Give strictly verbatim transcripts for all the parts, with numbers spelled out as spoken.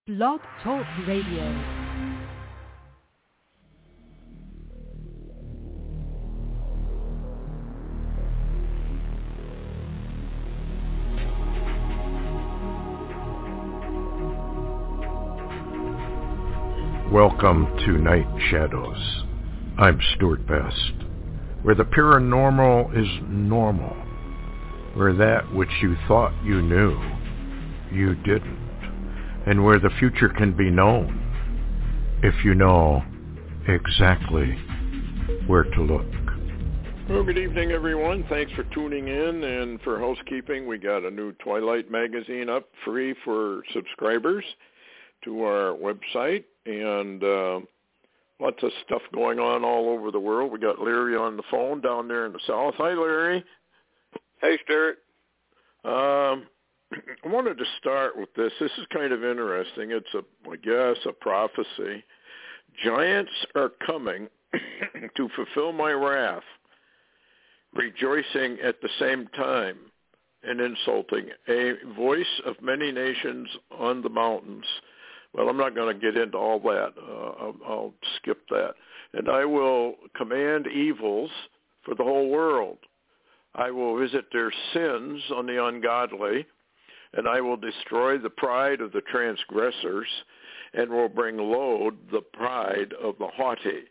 Blog Talk Radio. Welcome to Night Shadows. I'm Stuart Best, where the paranormal is normal, where that which you thought you knew, you didn't, and where the future can be known if you know exactly where to look. Well, good evening, everyone. Thanks for tuning in, and for housekeeping, we got a new Twilight magazine up free for subscribers to our website, and uh, lots of stuff going on all over the world. We got Larry on the phone down there in the south. Hi, Larry. Hey, Stuart. Um, I wanted to start with this. This is kind of interesting. It's, a, I guess, a prophecy. Giants are coming to fulfill my wrath, rejoicing at the same time and insulting. A voice of many nations on the mountains. Well, I'm not going to get into all that. Uh, I'll, I'll skip that. And I will command evils for the whole world. I will visit their sins on the ungodly, and I will destroy the pride of the transgressors, and will bring low the pride of the haughty.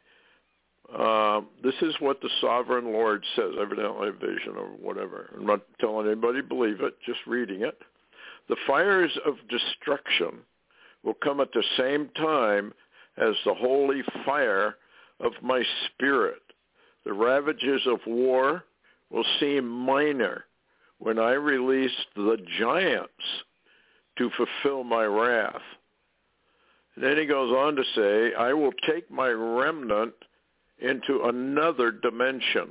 Uh, this is what the sovereign Lord says, evidently a vision or whatever. I'm not telling anybody to believe it, just reading it. The fires of destruction will come at the same time as the holy fire of my spirit. The ravages of war will seem minor when I release the giants to fulfill my wrath. And then he goes on to say, I will take my remnant into another dimension.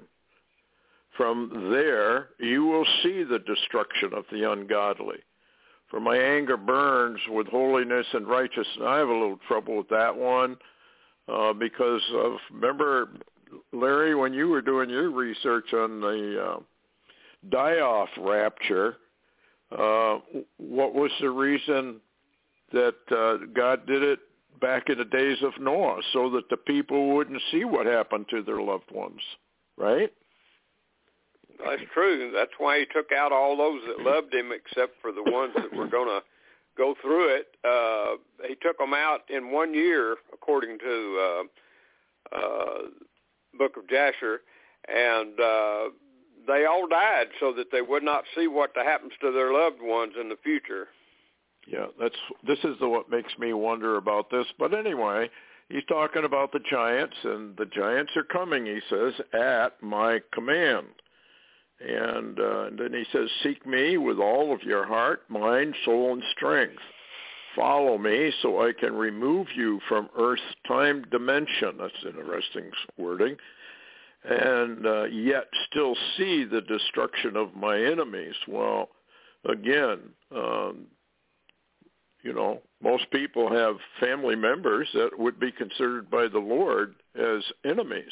From there, you will see the destruction of the ungodly. For my anger burns with holiness and righteousness. I have a little trouble with that one uh, because of, remember, Larry, when you were doing your research on the uh, die-off rapture, uh, what was the reason that uh, God did it back in the days of Noah, so that the people wouldn't see what happened to their loved ones, right? That's true. That's why he took out all those that loved him, except for the ones that were going to go through it. Uh, he took them out in one year, according to uh, uh, Book of Jasher, and uh, they all died so that they would not see what happens to their loved ones in the future. Yeah, that's this is the, what makes me wonder about this. But anyway, he's talking about the giants, and the giants are coming, he says, at my command. And, uh, and then he says, seek me with all of your heart, mind, soul, and strength. Follow me so I can remove you from Earth's time dimension. That's interesting wording. And uh, yet still see the destruction of my enemies. Well, again, um, you know, most people have family members that would be considered by the Lord as enemies.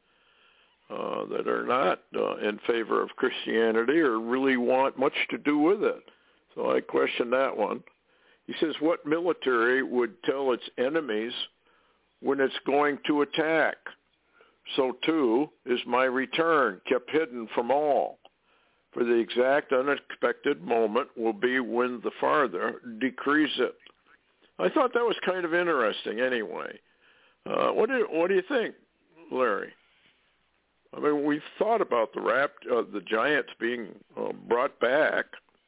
Uh, that are not uh, in favor of Christianity or really want much to do with it. So I question that one. He says, what military would tell its enemies when it's going to attack? So too is my return, kept hidden from all. For the exact unexpected moment will be when the Father decrees it. I thought that was kind of interesting anyway. Uh, what do, what do you think, Larry? I mean, we've thought about the rap, uh, the giants being uh, brought back.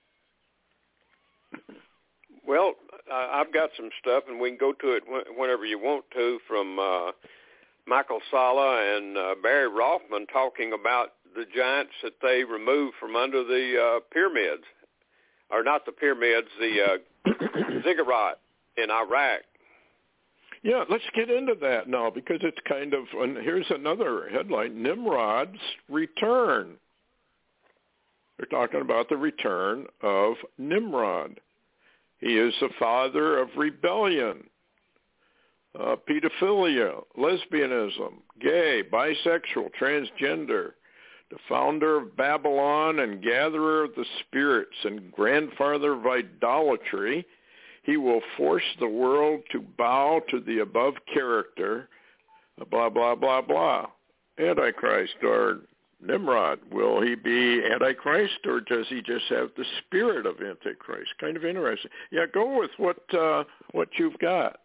Well, uh, I've got some stuff, and we can go to it wh- whenever you want to, from uh, Michael Salla and uh, Barry Rothman talking about the giants that they removed from under the uh, pyramids, or not the pyramids, the uh, ziggurat in Iraq. Yeah, let's get into that now, because it's kind of, and here's another headline, Nimrod's return. They're talking about the return of Nimrod. He is the father of rebellion, uh, pedophilia, lesbianism, gay, bisexual, transgender, the founder of Babylon and gatherer of the spirits and grandfather of idolatry. he will force the world to bow to the above character, blah, blah, blah, blah. Antichrist or Nimrod, will he be Antichrist, or does he just have the spirit of Antichrist? Kind of interesting. Yeah, go with what uh, what you've got.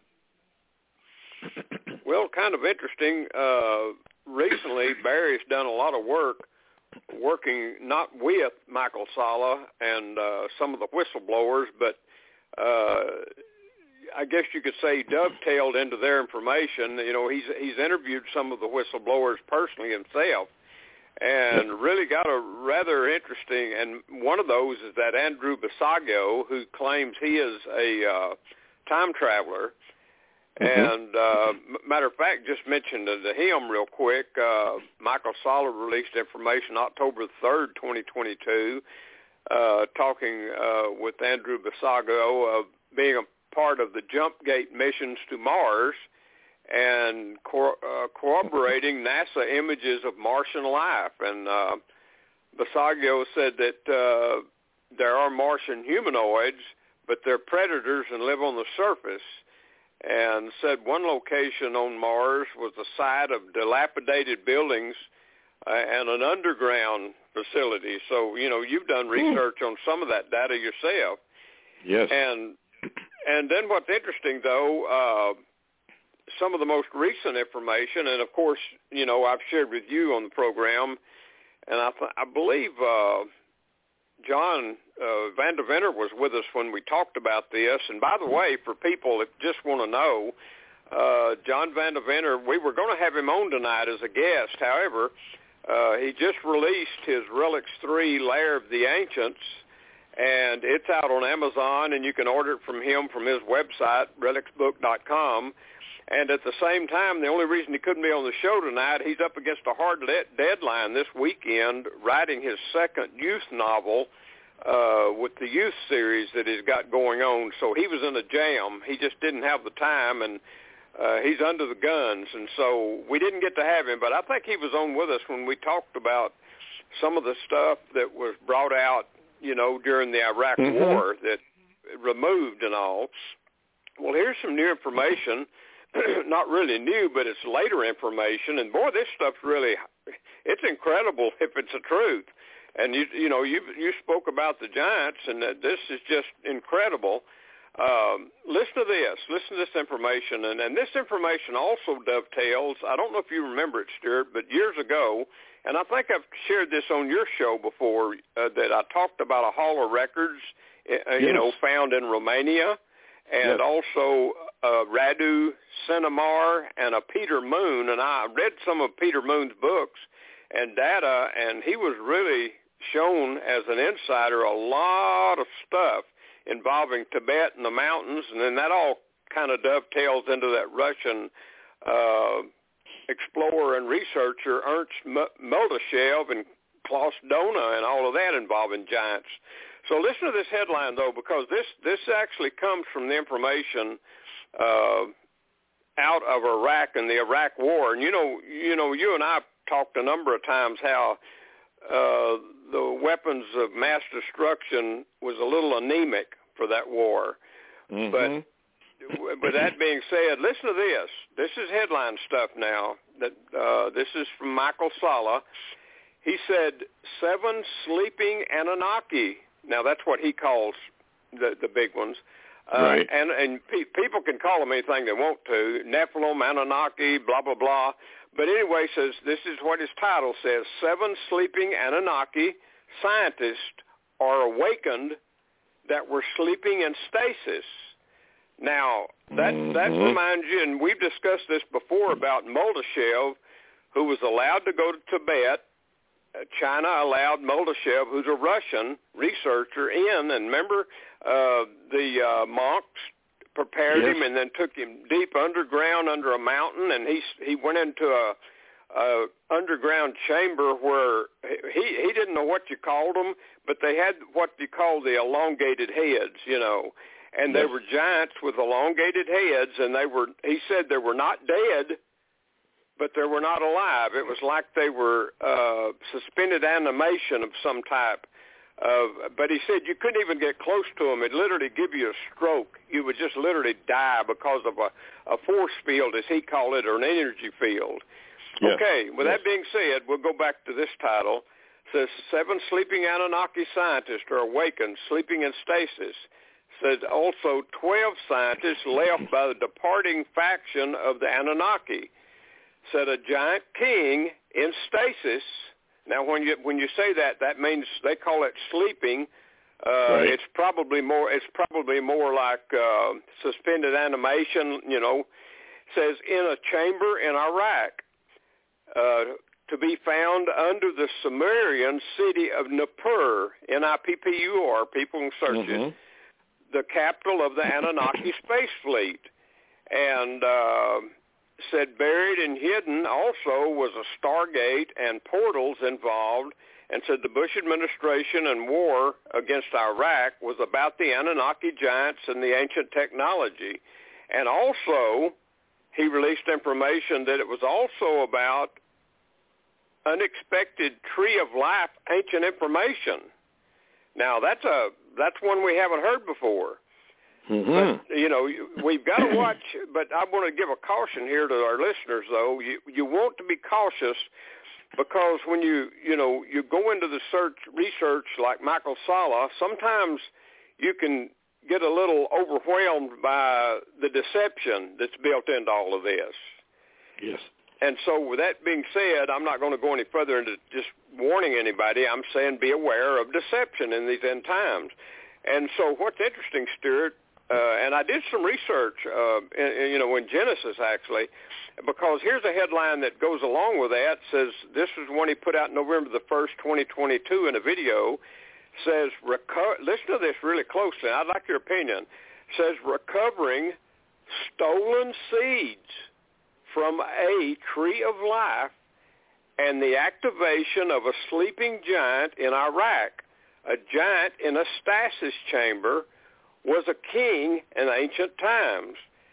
Well, kind of interesting. Uh, recently, Barry's done a lot of work working not with Michael Salla and uh, some of the whistleblowers, but uh, I guess you could say dovetailed into their information. You know, he's he's interviewed some of the whistleblowers personally himself, and really got a rather interesting. And one of those is that Andrew Basiago, who claims he is a uh, time traveler. Mm-hmm. And uh, matter of fact, just mentioned to him real quick, uh, Michael Salla released information October third, twenty twenty-two, uh, talking uh, with Andrew Basiago of being a part of the Jump Gate missions to Mars and co- uh, corroborating NASA images of Martian life. And uh, Basiago said that uh, there are Martian humanoids, but they're predators and live on the surface. And said one location on Mars was the site of dilapidated buildings uh, and an underground facility. So, you know, you've done research on some of that data yourself. Yes. And and then what's interesting, though, uh, some of the most recent information, and, of course, you know, I've shared with you on the program, and I, th- I believe uh, John uh, Van Deventer was with us when we talked about this. And by the way, for people that just want to know, uh, John Van Deventer, we were going to have him on tonight as a guest. However, uh, he just released his Relics three Lair of the Ancients, and it's out on Amazon, and you can order it from him from his website, relics book dot com. And at the same time, the only reason he couldn't be on the show tonight, he's up against a hard deadline this weekend writing his second youth novel uh, with the youth series that he's got going on. So he was in a jam. He just didn't have the time, and uh, he's under the guns. And so we didn't get to have him, but I think he was on with us when we talked about some of the stuff that was brought out, you know, during the Iraq mm-hmm. War that removed and all. Well, here's some new information. Not really new, but it's later information. And boy, this stuff's really, it's incredible if it's the truth. And you, you know, you you spoke about the giants, and that this is just incredible. Um, listen to this. Listen to this information, and and this information also dovetails. I don't know if you remember it, Stuart, but years ago, and I think I've shared this on your show before, uh, that I talked about a Hall of Records, uh, yes. you know, found in Romania, and yes. also uh, Radu Cinnamar and a Peter Moon. And I read some of Peter Moon's books and data, and he was really shown as an insider a lot of stuff involving Tibet and the mountains, and then that all kind of dovetails into that Russian uh, explorer and researcher Ernst Moldashev and Klaus Dona and all of that involving giants. So listen to this headline, though, because this, this actually comes from the information uh, out of Iraq and the Iraq War. And, you know, you know, you and I talked a number of times how uh, the weapons of mass destruction was a little anemic for that war. Mm-hmm. But with that being said, listen to this. This is headline stuff now. That uh, this is from Michael Salla. He said, seven sleeping Anunnaki. Now, that's what he calls the, the big ones. Uh, right. And, and pe- people can call them anything they want to, Nephilim, Anunnaki, blah, blah, blah. But anyway, says this is what his title says, seven sleeping Anunnaki scientists are awakened that were sleeping in stasis. Now, that, mm-hmm. that reminds you, and we've discussed this before about Moldashev, who was allowed to go to Tibet. China allowed Moldashev, who's a Russian researcher, in, and remember uh, the uh, monks prepared yes. him and then took him deep underground under a mountain, and he he went into a, a underground chamber where he he didn't know what you called them, but they had what you call the elongated heads, you know, and yes. they were giants with elongated heads, and they were. He said they were not dead, but they were not alive. It was like they were uh, suspended animation of some type. Uh, but he said you couldn't even get close to them. It'd literally give you a stroke. You would just literally die because of a, a force field, as he called it, or an energy field. Yes. Okay, with yes. that being said, we'll go back to this title. It says, seven sleeping Anunnaki scientists are awakened, sleeping in stasis. Said also twelve scientists left by the departing faction of the Anunnaki. Said a giant king in stasis. Now, when you when you say that, that means they call it sleeping. Uh, right. It's probably more. It's probably more like uh, suspended animation. You know, says in a chamber in Iraq, uh, to be found under the Sumerian city of Nippur, N I P P U R. People can search mm-hmm. it. The capital of the Anunnaki space fleet, and. Uh, said buried and hidden also was a Stargate and portals involved, and said the Bush administration and war against Iraq was about the Anunnaki giants and the ancient technology. And also, he released information that it was also about unexpected tree of life ancient information. Now, that's a that's one we haven't heard before. Mm-hmm. But, you know, we've got to watch, but I want to give a caution here to our listeners, though. You, you want to be cautious because when you, you know, you go into the search research like Michael Salla, sometimes you can get a little overwhelmed by the deception that's built into all of this. Yes. And so with that being said, I'm not going to go any further into just warning anybody. I'm saying be aware of deception in these end times. And so what's interesting, Stuart, Uh, and I did some research, uh, in, in, you know, in Genesis, actually, because here's a headline that goes along with that. Says, this is one he put out November the first, twenty twenty-two in a video. Says, reco- listen to this really closely. I'd like your opinion. Says, recovering stolen seeds from a tree of life and the activation of a sleeping giant in Iraq. A giant in a stasis chamber was a king in ancient times.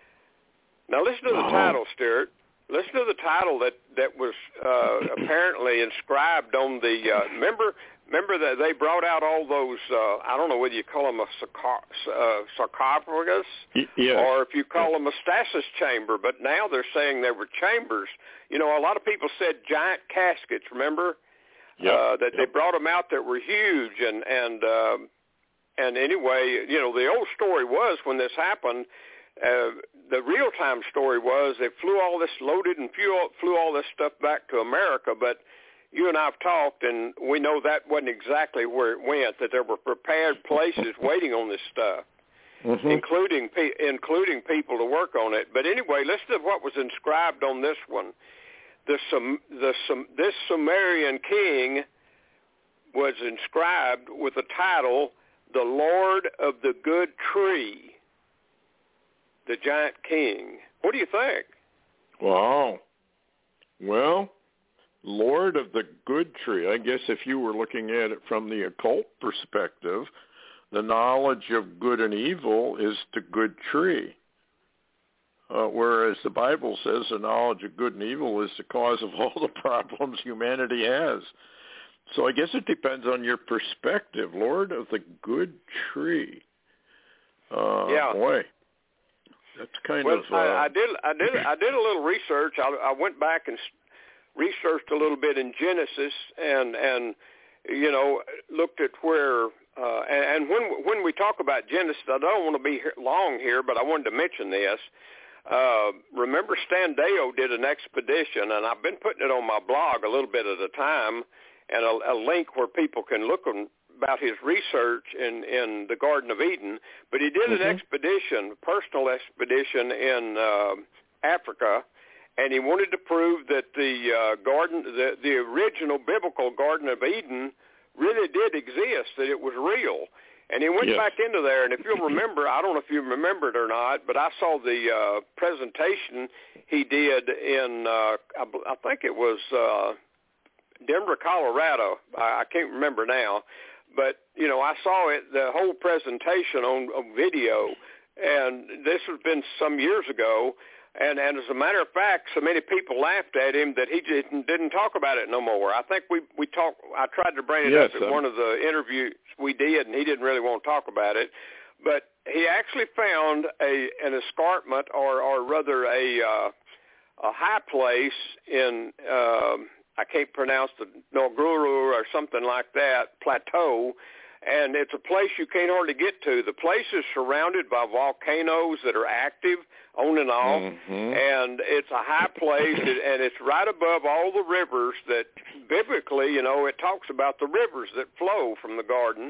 Now listen to the uh-huh. title, Stuart. Listen to the title that, that was uh, apparently inscribed on the, uh, remember remember that they brought out all those, uh, I don't know whether you call them a sarco- uh, sarcophagus y- yes. or if you call them a stasis chamber, but now they're saying they were chambers. You know, a lot of people said giant caskets, remember? Yep. Uh, that yep. they brought them out that were huge, and, and uh, And anyway, you know, the old story was when this happened, uh, the real-time story was they flew all this, loaded and flew, flew all this stuff back to America, but you and I have talked, and we know that wasn't exactly where it went, that there were prepared places waiting on this stuff, mm-hmm. including pe- including people to work on it. But anyway, listen to what was inscribed on this one. The, Sum, the Sum, this Sumerian king was inscribed with the title, the Lord of the Good Tree, the giant king. What do you think? Wow. Well, Lord of the Good Tree. I guess if you were looking at it from the occult perspective, the knowledge of good and evil is the good tree. Uh, whereas the Bible says the knowledge of good and evil is the cause of all the problems humanity has. So I guess it depends on your perspective. Lord of the Good Tree. Uh, yeah. Boy, that's kind well, of. Uh, I, I did. I did. I did a little research. I, I went back and researched a little bit in Genesis, and and you know looked at where. Uh, and, and when when we talk about Genesis, I don't want to be here long here, but I wanted to mention this. Uh, remember, Stan Deyo did an expedition, and I've been putting it on my blog a little bit at a time, and a, a link where people can look on, about his research in, in the Garden of Eden. But he did mm-hmm. an expedition, a personal expedition in uh, Africa, and he wanted to prove that the uh, garden, the, the original biblical Garden of Eden, really did exist, that it was real. And he went yes. back into there, and if you'll remember, I don't know if you remember it or not, but I saw the uh, presentation he did in, uh, I, I think it was uh, Denver, Colorado. I, I can't remember now. But, you know, I saw it, the whole presentation on, on video. and this has been some years ago. And, and as a matter of fact, so many people laughed at him that he didn't, didn't talk about it no more. I think we we talked. I tried to bring it yes, up at um, one of the interviews we did, and he didn't really want to talk about it. But he actually found a an escarpment, or or rather a uh, a high place in um, I can't pronounce the Ngururu or something like that plateau. And it's a place you can't hardly get to. The place is surrounded by volcanoes that are active on and off, mm-hmm. and it's a high place, and it's right above all the rivers that biblically, you know, it talks about the rivers that flow from the garden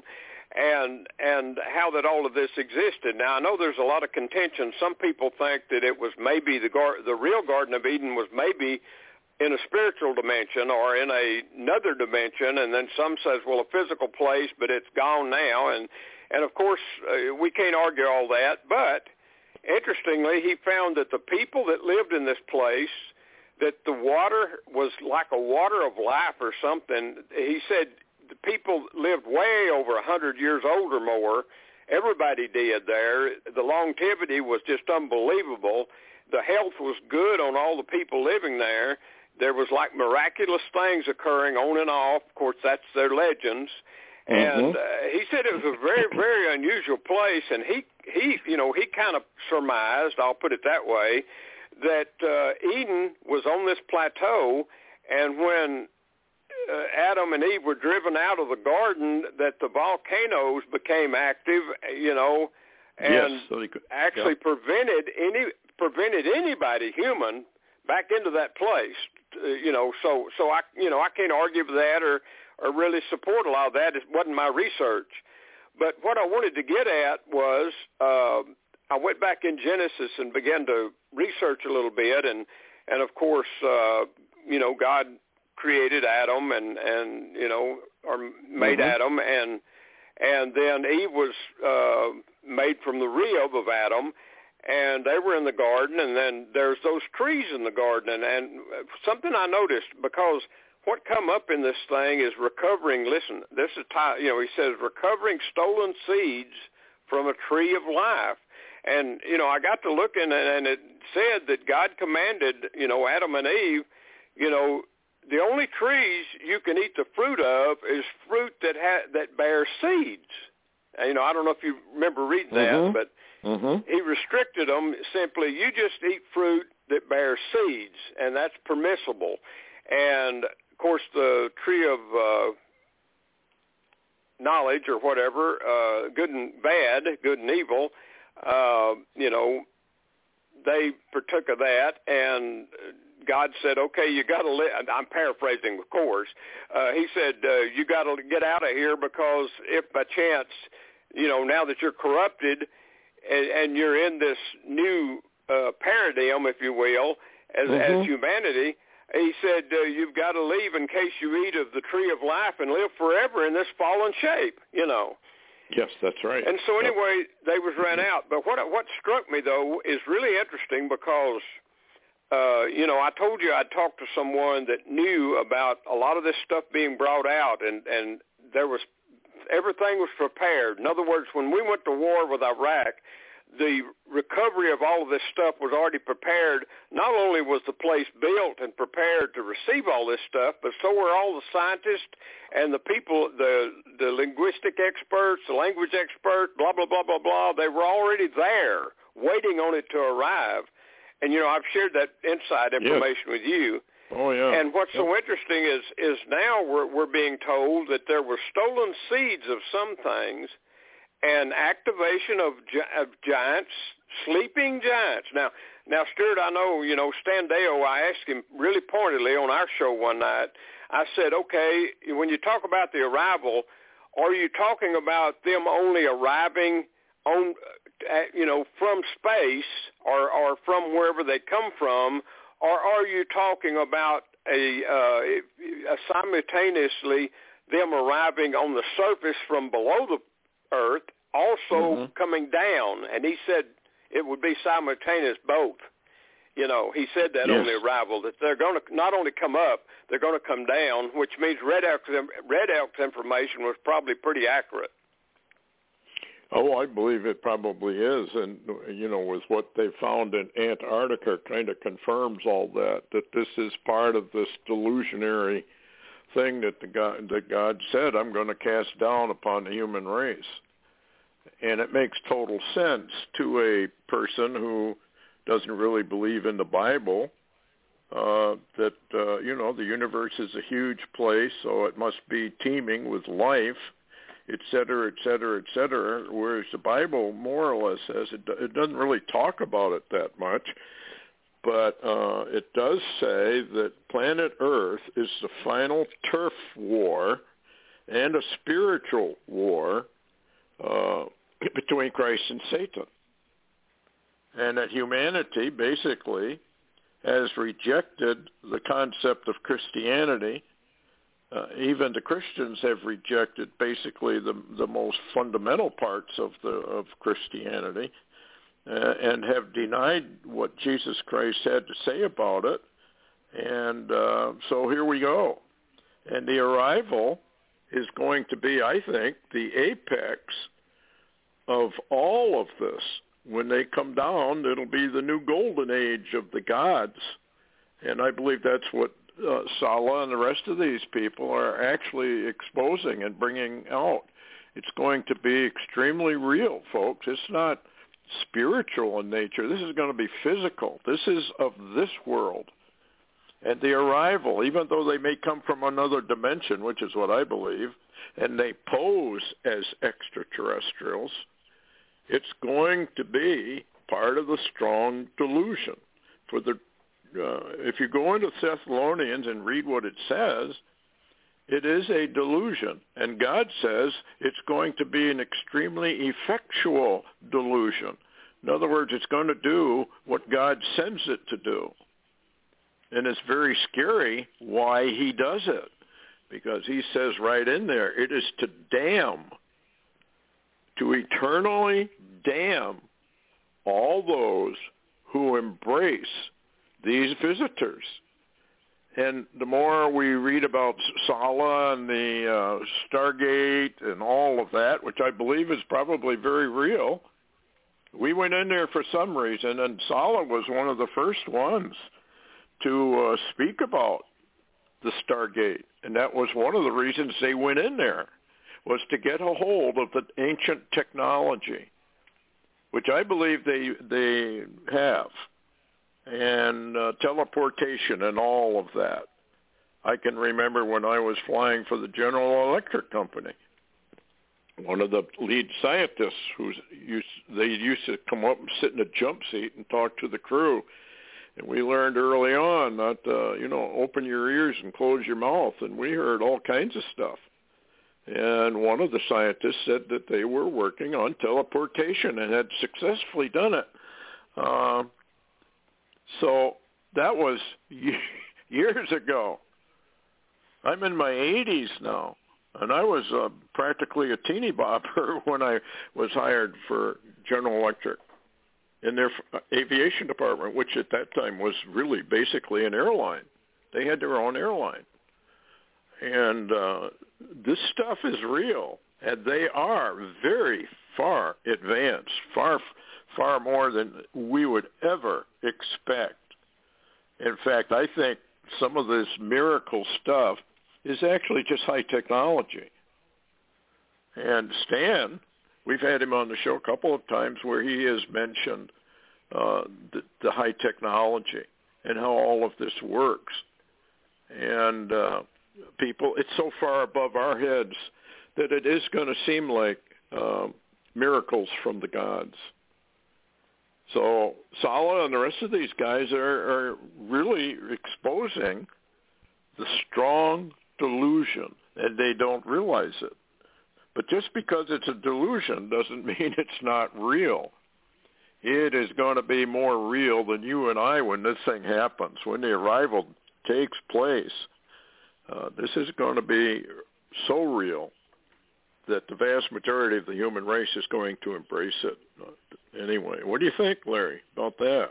and and how that all of this existed. Now, I know there's a lot of contention. Some people think that it was maybe the gar- the real Garden of Eden was maybe in a spiritual dimension or in a, another dimension, and then some says, well, a physical place, but it's gone now. And, and of course, uh, we can't argue all that. But interestingly, he found that the people that lived in this place, that the water was like a water of life or something. He said the people lived way over one hundred years old or more. Everybody did there. The longevity was just unbelievable. The health was good on all the people living there. There was like miraculous things occurring on and off. Of course, that's their legends. Mm-hmm. And uh, he said it was a very, very unusual place. And he, he, you know, he kind of surmised, I'll put it that way, that uh, Eden was on this plateau. And when uh, Adam and Eve were driven out of the garden, that the volcanoes became active, you know, and yes, so could, actually yeah. prevented any prevented anybody human back into that place. Uh, you know, so so I you know I can't argue with that or or really support a lot of that. It wasn't my research, but what I wanted to get at was uh, I went back in Genesis and began to research a little bit, and and of course uh, you know God created Adam and and you know or made mm-hmm. Adam and and then Eve was uh, made from the rib of Adam. And they were in the garden, and then there's those trees in the garden. And, and something I noticed, because what come up in this thing is recovering, listen, this is, you know, he says, recovering stolen seeds from a tree of life. And, you know, I got to looking, and it said that God commanded, you know, Adam and Eve, you know, the only trees you can eat the fruit of is fruit that ha- that bears seeds. And, you know, I don't know if you remember reading mm-hmm. that, but Mm-hmm. he restricted them simply, you just eat fruit that bears seeds, and that's permissible. And, of course, the tree of uh, knowledge or whatever, uh, good and bad, good and evil, uh, you know, they partook of that, and God said, okay, you got to live. I'm paraphrasing, of course. Uh, he said, uh, you got to get out of here, because if by chance, you know, now that you're corrupted, And, and you're in this new uh, paradigm, if you will, as, mm-hmm. as humanity, he said, uh, you've got to leave in case you eat of the tree of life and live forever in this fallen shape, you know. Yes, that's right. And so anyway, they was ran out. But what what struck me, though, is really interesting because, uh, you know, I told you I'd talked to someone that knew about a lot of this stuff being brought out, and, and there was everything was prepared. In other words, when we went to war with Iraq, the recovery of all of this stuff was already prepared. Not only was the place built and prepared to receive all this stuff, but so were all the scientists and the people, the the linguistic experts, the language experts, blah, blah, blah, blah, blah. They were already there waiting on it to arrive. And, you know, I've shared that inside information yes. with you. Oh, yeah. And what's yep. so interesting is is now we're we're being told that there were stolen seeds of some things and activation of, gi- of giants, sleeping giants. Now, now, Stuart, I know, you know, Stan Deo, I asked him really pointedly on our show one night. I said, okay, when you talk about the arrival, are you talking about them only arriving on, uh, you know, from space or, or from wherever they come from, or are you talking about a, uh, a simultaneously them arriving on the surface from below the earth, also mm-hmm. coming down? And he said it would be simultaneous both. You know, he said that yes. on the arrival, that they're going to not only come up, they're going to come down, which means Red Elk's, Red Elk's information was probably pretty accurate. Oh, I believe it probably is. And, you know, with what they found in Antarctica kind of confirms all that, that this is part of this delusionary thing that the God, that God said, I'm going to cast down upon the human race. And it makes total sense to a person who doesn't really believe in the Bible, uh, that, uh, you know, the universe is a huge place, so it must be teeming with life, et cetera, et cetera, et cetera, whereas the Bible more or less says it, it doesn't really talk about it that much, but uh, it does say that planet Earth is the final turf war and a spiritual war uh, between Christ and Satan, and that humanity basically has rejected the concept of Christianity. Uh, even the Christians have rejected basically the the most fundamental parts of the of Christianity, uh, and have denied what Jesus Christ had to say about it. And uh, so here we go. And the arrival is going to be, I think, the apex of all of this. When they come down, it'll be the new golden age of the gods. And I believe that's what uh, Sala and the rest of these people are actually exposing and bringing out. It's going to be extremely real, folks. It's not spiritual in nature. This is going to be physical. This is of this world. And the arrival, even though they may come from another dimension, which is what I believe, and they pose as extraterrestrials, it's going to be part of the strong delusion. For the, uh, if you go into Thessalonians and read what it says, it is a delusion. And God says it's going to be an extremely effectual delusion. In other words, it's going to do what God sends it to do. And it's very scary why he does it, because he says right in there, it is to damn, to eternally damn all those who embrace these visitors. And the more we read about Sala and the uh, Stargate and all of that, which I believe is probably very real, we went in there for some reason, and Sala was one of the first ones to uh, speak about the Stargate. And that was one of the reasons they went in there, was to get a hold of the ancient technology, which I believe they they have, and uh, teleportation and all of that. I can remember when I was flying for the General Electric Company, one of the lead scientists, who's used, they used to come up and sit in a jump seat and talk to the crew. And we learned early on not, uh, you know, open your ears and close your mouth. And we heard all kinds of stuff. And one of the scientists said that they were working on teleportation and had successfully done it. Uh, so that was years ago. I'm in my eighties now. And I was uh, practically a teeny bopper when I was hired for General Electric in their aviation department, which at that time was really basically an airline. They had their own airline. And uh, this stuff is real, and they are very far advanced, far, far more than we would ever expect. In fact, I think some of this miracle stuff is actually just high technology. And Stan, we've had him on the show a couple of times where he has mentioned uh, the, the high technology and how all of this works. And uh, people, it's so far above our heads that it is going to seem like uh, miracles from the gods. So Sala and the rest of these guys are, are really exposing the strong delusion, and they don't realize it. But just because it's a delusion doesn't mean it's not real. It is going to be more real than you and I when this thing happens, when the arrival takes place. Uh, this is going to be so real that the vast majority of the human race is going to embrace it. Anyway, what do you think, Larry, about that?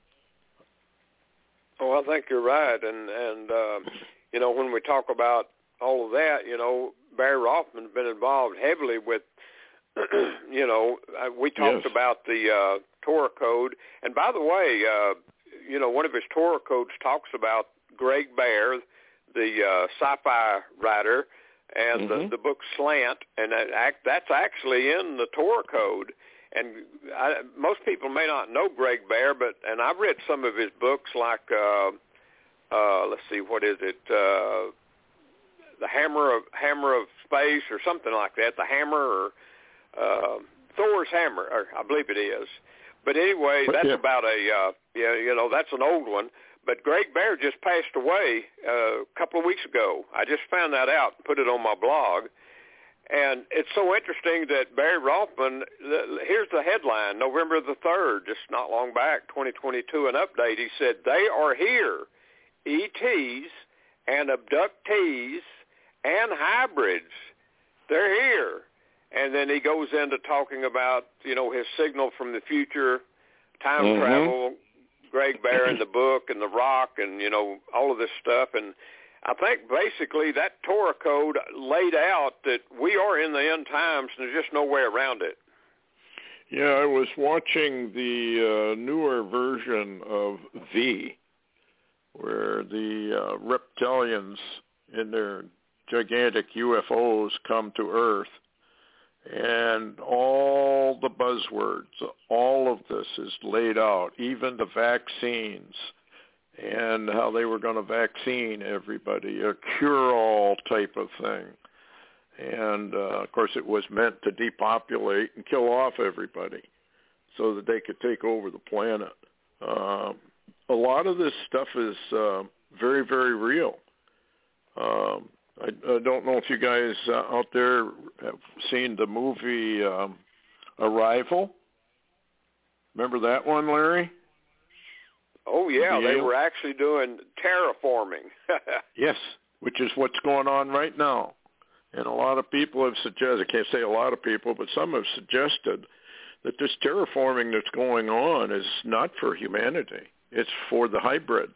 Oh, I think you're right. And, and uh, you know, when we talk about all of that, you know, Barry Rothman's been involved heavily with you know, we talked yes. about the uh, Torah code. And by the way, uh, you know, one of his Torah codes talks about Greg Bear, the uh, sci-fi writer, and mm-hmm. the, the book Slant, and that act, that's actually in the Torah code. And I, most people may not know Greg Bear, but and I've read some of his books, like uh, uh, let's see, what is it? Uh, the Hammer of Hammer of Space, or something like that. The Hammer, or uh, Thor's Hammer, or I believe it is. But anyway, that's yeah. about a uh, yeah, you know, that's an old one. But Greg Bear just passed away uh, a couple of weeks ago. I just found that out and put it on my blog. And it's so interesting that Barry Rothman, here's the headline, November the third, just not long back, twenty twenty-two, an update. He said, "They are here, E Ts and abductees and hybrids. They're here." And then he goes into talking about, you know, his signal from the future, time mm-hmm. travel, Greg Bear in the book, and the rock, and, you know, all of this stuff. And I think basically that Torah code laid out that we are in the end times, and there's just no way around it. Yeah, I was watching the uh, newer version of V, where the uh, reptilians in their gigantic U F Os come to Earth, and all the buzzwords, all of this is laid out, even the vaccines, and how they were going to vaccine everybody, a cure-all type of thing. And, uh, of course, it was meant to depopulate and kill off everybody so that they could take over the planet. Uh, a lot of this stuff is uh, very, very real. Um, I, I don't know if you guys uh, out there have seen the movie um, Arrival. Remember that one, Larry? Oh, yeah, the they ale- were actually doing terraforming. Yes, which is what's going on right now. And a lot of people have suggested, I can't say a lot of people, but some have suggested that this terraforming that's going on is not for humanity. It's for the hybrids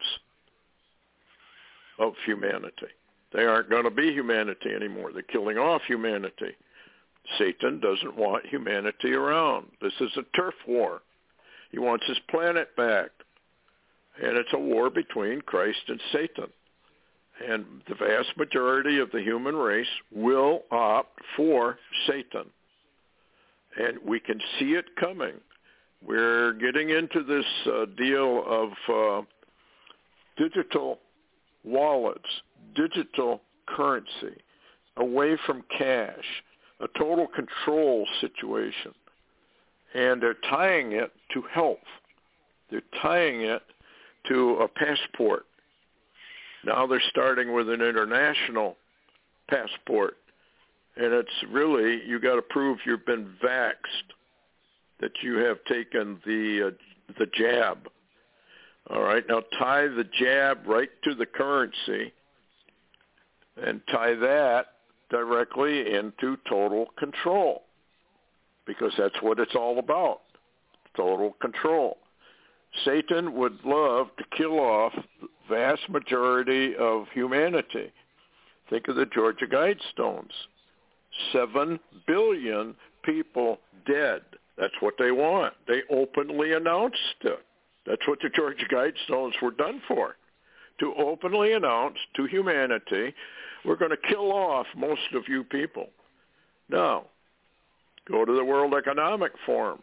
of humanity. They aren't going to be humanity anymore. They're killing off humanity. Satan doesn't want humanity around. This is a turf war. He wants his planet back. And it's a war between Christ and Satan. And the vast majority of the human race will opt for Satan. And we can see it coming. We're getting into this uh, deal of uh, digital wallets, digital currency, away from cash, a total control situation. And they're tying it to health. They're tying it to a passport. Now they're starting with an international passport. And it's really, you got to prove you've been vaxxed, that you have taken the uh, the jab. All right, now tie the jab right to the currency and tie that directly into total control, because that's what it's all about, total control. Satan would love to kill off the vast majority of humanity. Think of the Georgia Guidestones. Seven billion people dead. That's what they want. They openly announced it. That's what the Georgia Guidestones were done for, to openly announce to humanity, we're going to kill off most of you people. Now, go to the World Economic Forum.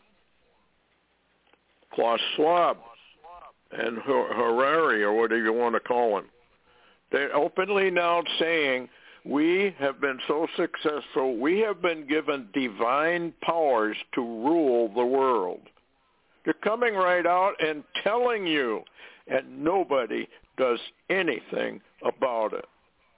Klaus Schwab and Harari, or whatever you want to call him, they're openly now saying, we have been so successful, we have been given divine powers to rule the world. They're coming right out and telling you, and nobody does anything about it.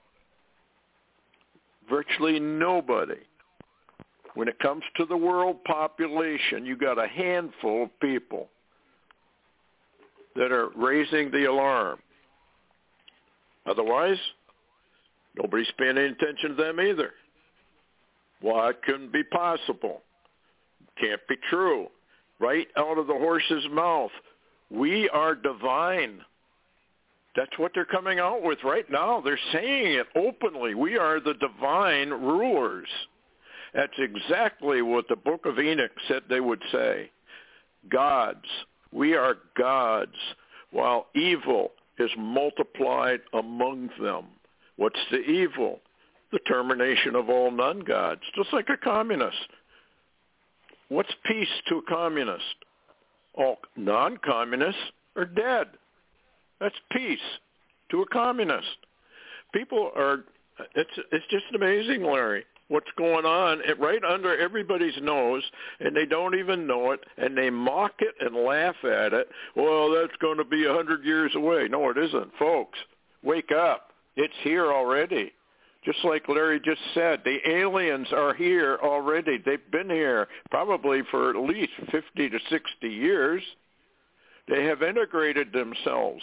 Virtually nobody. When it comes to the world population, you got a handful of people that are raising the alarm. Otherwise, nobody's paying any attention to them either. Well, it couldn't be possible. Can't be true. Right out of the horse's mouth. We are divine. That's what they're coming out with right now. They're saying it openly. We are the divine rulers. That's exactly what the book of Enoch said they would say. Gods. We are gods, while evil is multiplied among them. What's the evil? The termination of all non-gods, just like a communist. What's peace to a communist? All non-communists are dead. That's peace to a communist. People are, it's it's just amazing, Larry, what's going on right under everybody's nose, and they don't even know it, and they mock it and laugh at it. Well, that's going to be a hundred years away. No, it isn't, folks. Wake up. It's here already. Just like Larry just said, the aliens are here already. They've been here probably for at least fifty to sixty years. They have integrated themselves.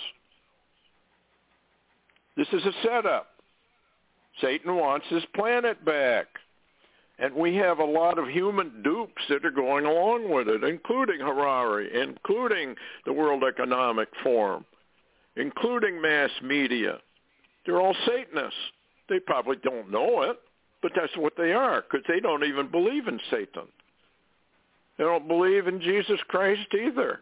This is a setup. Satan wants his planet back. And we have a lot of human dupes that are going along with it, including Harari, including the World Economic Forum, including mass media. They're all Satanists. They probably don't know it, but that's what they are, because they don't even believe in Satan. They don't believe in Jesus Christ either.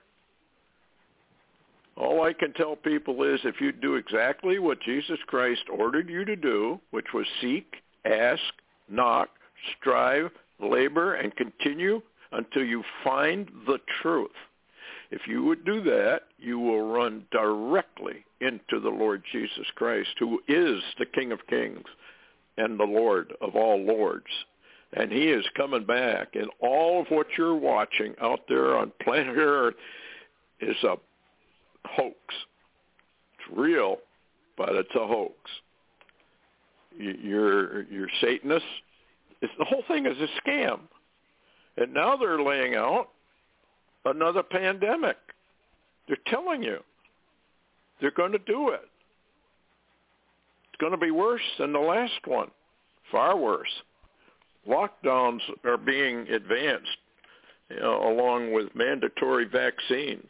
All I can tell people is if you do exactly what Jesus Christ ordered you to do, which was seek, ask, knock, strive, labor, and continue until you find the truth. If you would do that, you will run directly into the Lord Jesus Christ, who is the King of Kings and the Lord of all lords. And he is coming back. And all of what you're watching out there on planet Earth is a hoax. It's real, but it's a hoax. You're, you're Satanists. It's, the whole thing is a scam. And now they're laying out another pandemic. They're telling you. They're going to do it. It's going to be worse than the last one. Far worse. Lockdowns are being advanced, you know, along with mandatory vaccines,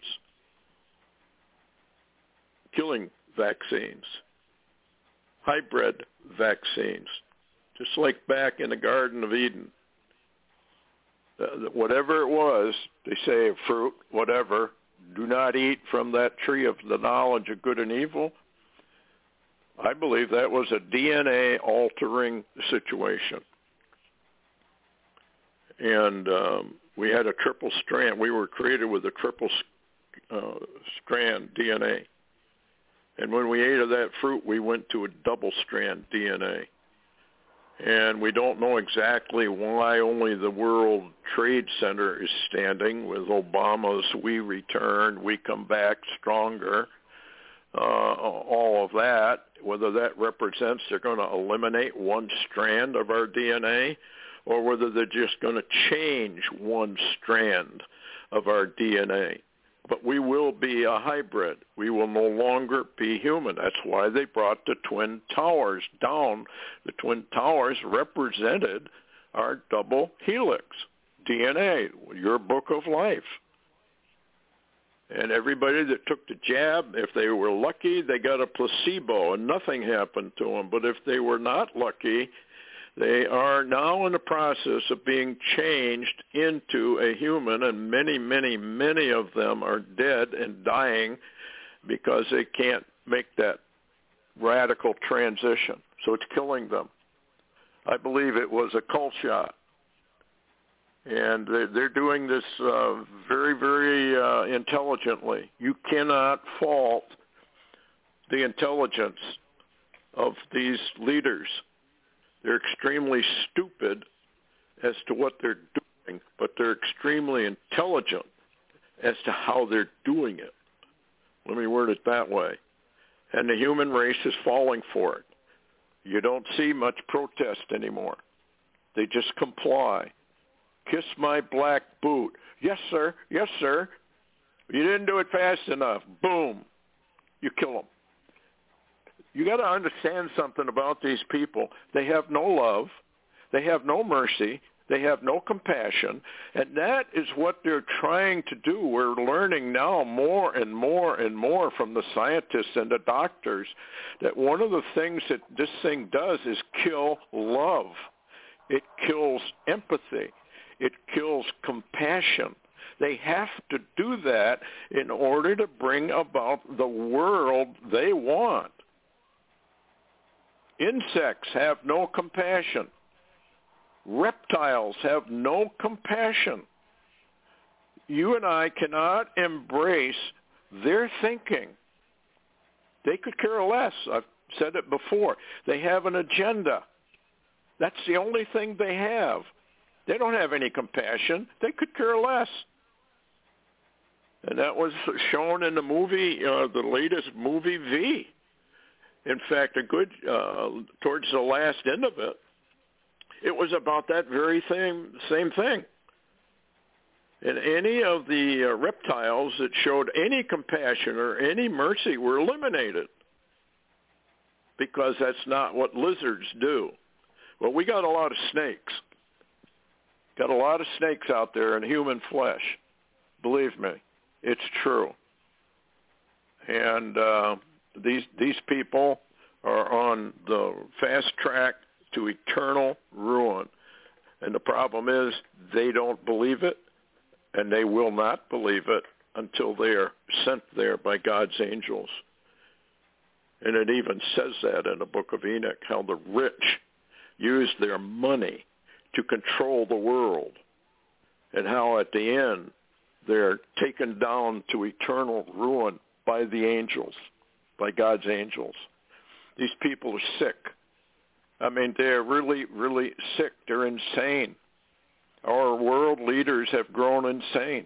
killing vaccines, hybrid vaccines, just like back in the Garden of Eden. Uh, whatever it was, they say fruit, whatever, do not eat from that tree of the knowledge of good and evil. I believe that was a D N A altering situation. And um, we had a triple strand. We were created with a triple uh, strand D N A. And when we ate of that fruit, we went to a double strand D N A. And we don't know exactly why only the World Trade Center is standing. With Obama's "we return, we come back stronger," uh, all of that, whether that represents they're going to eliminate one strand of our D N A, or whether they're just going to change one strand of our D N A. But we will be a hybrid. We will no longer be human. That's why they brought the Twin Towers down. The Twin Towers represented our double helix, D N A, your book of life. And everybody that took the jab, if they were lucky, they got a placebo and nothing happened to them. But if they were not lucky, they are now in the process of being changed into a human, and many, many, many of them are dead and dying because they can't make that radical transition. So it's killing them. I believe it was a cult shot. And they're doing this uh, very, very uh, intelligently. You cannot fault the intelligence of these leaders. They're extremely stupid as to what they're doing, but they're extremely intelligent as to how they're doing it. Let me word it that way. And the human race is falling for it. You don't see much protest anymore. They just comply. Kiss my black boot. Yes, sir. Yes, sir. You didn't do it fast enough. Boom. You kill them. You got to understand something about these people. They have no love. They have no mercy. They have no compassion. And that is what they're trying to do. We're learning now more and more and more from the scientists and the doctors that one of the things that this thing does is kill love. It kills empathy. It kills compassion. They have to do that in order to bring about the world they want. Insects have no compassion. Reptiles have no compassion. You and I cannot embrace their thinking. They could care less. I've said it before. They have an agenda. That's the only thing they have. They don't have any compassion. They could care less. And that was shown in the movie, uh, the latest movie, V. In fact, a good, uh, towards the last end of it, it was about that very same, same thing. And any of the uh, reptiles that showed any compassion or any mercy were eliminated because that's not what lizards do. Well, we got a lot of snakes. Got a lot of snakes out there in human flesh. Believe me, it's true. And uh, these these people are on the fast track to eternal ruin. And the problem is they don't believe it, and they will not believe it until they are sent there by God's angels. And it even says that in the book of Enoch, how the rich use their money to control the world, and how at the end they're taken down to eternal ruin by the angels, by God's angels. These people are sick. I mean, they're really, really sick. They're insane. Our world leaders have grown insane.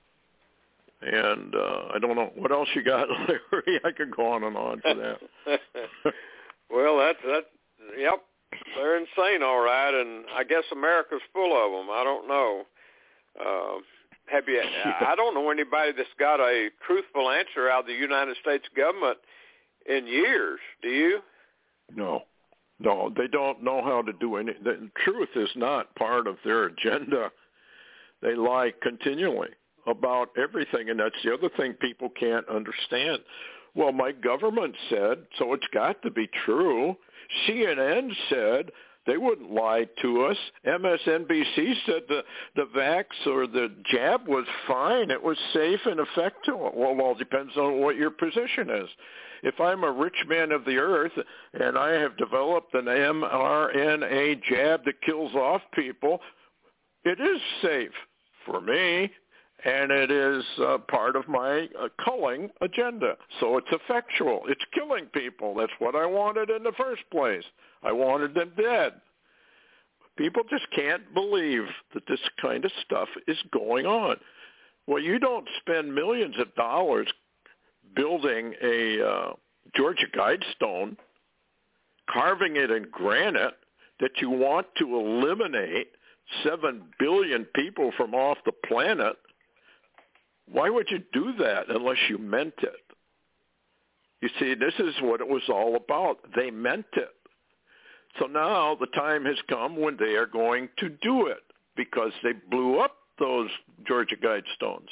And uh, I don't know. What else you got, Larry? I could go on and on for that. Well, that's, that, yep, they're insane, all right, and I guess America's full of them. I don't know. Uh, have you? I don't know anybody that's got a truthful answer out of the United States government in years. Do you? No. No, they don't know how to do any. The truth is not part of their agenda. They lie continually about everything, and that's the other thing people can't understand. Well, my government said, so it's got to be true. C N N said they wouldn't lie to us. M S N B C said the, the vax or the jab was fine. It was safe and effective. Well, well, it depends on what your position is. If I'm a rich man of the earth and I have developed an mRNA jab that kills off people, it is safe for me, and it is uh, part of my uh, culling agenda. So it's effectual. It's killing people. That's what I wanted in the first place. I wanted them dead. People just can't believe that this kind of stuff is going on. Well, you don't spend millions of dollars building a uh, Georgia Guidestone, carving it in granite, that you want to eliminate seven billion people from off the planet. Why would you do that unless you meant it? You see, this is what it was all about. They meant it. So now the time has come when they are going to do it because they blew up those Georgia Guidestones.